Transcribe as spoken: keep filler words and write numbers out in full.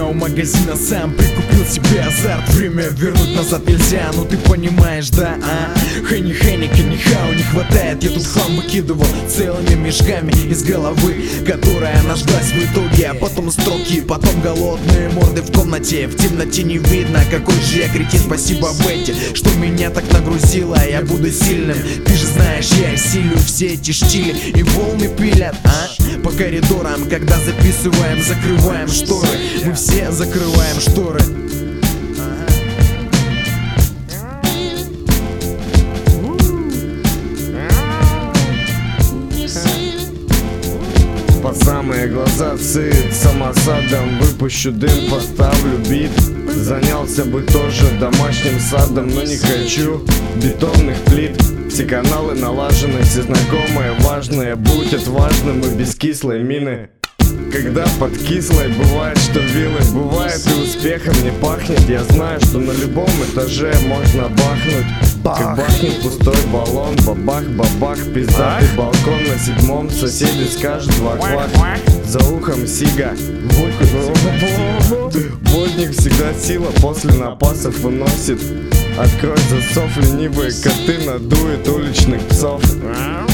у магазина, сам прикупил себе азарт. Время вернуть назад нельзя, ну ты понимаешь, да, а? Хенни, Хенника, нихау не хватает. Я тут хлам выкидывал целыми мешками из головы, которая нажглась в итоге. А потом строки, потом голодные морды в комнате. В темноте не видно, какой же я кретин. Спасибо Бетти, что меня так нагрузила. Я буду сильным, ты же знаешь, я силю все эти штили и волны пилят, а? По коридорам, когда записываем, закрываем шторы. Мы все закрываем шторы. Под самые глаза цит самосадом. Выпущу дым, поставлю бит. Занялся бы тоже домашним садом, но не хочу бетонных плит. Все каналы налажены, все знакомые, важные. Будь отважным и без кислой мины. Когда под кислой бывает, что вилы. Бывает и успехом не пахнет. Я знаю, что на любом этаже можно бахнуть. Как бахнет пустой баллон. Бабах-бабах, пиздатый балкон на седьмом. Соседи скажут вах-вах. За ухом сига. Водник всегда сила после напасов выносит. Открой засов, ленивые коты надуют уличных псов.